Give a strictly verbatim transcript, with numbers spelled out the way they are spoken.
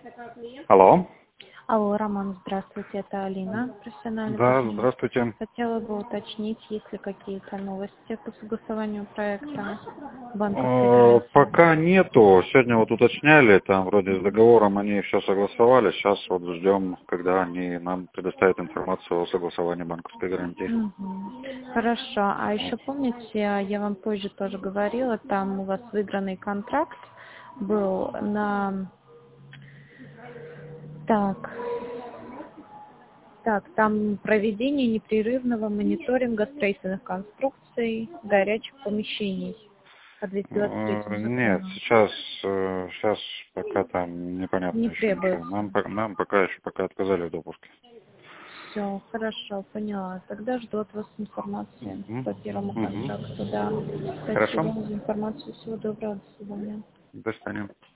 Алло. Алло, Роман, здравствуйте, это Алина, профессиональный Да, партнер. здравствуйте. Хотела бы уточнить, есть ли какие-то новости по согласованию проекта банковской Э, гарантии. Пока нету. Сегодня вот уточняли, там вроде с договором они все согласовали. Сейчас вот ждем, когда они нам предоставят информацию о согласовании банковской гарантии. Мгм. Хорошо. А еще помните, я вам позже тоже говорила, там у вас выигранный контракт был на... Так, так, там проведение непрерывного мониторинга строительных конструкций горячих помещений по двести двадцать Э, третьему Нет, закону. сейчас, э, сейчас пока там непонятно Не еще ничего. требуется. Нам, по- нам пока еще пока отказали в допуске. Все, хорошо, поняла. Тогда жду от вас информации Мгм. по первому Мгм. контракту. Да. Хорошо. Спасибо за информацию. Всего доброго. До свидания. До свидания.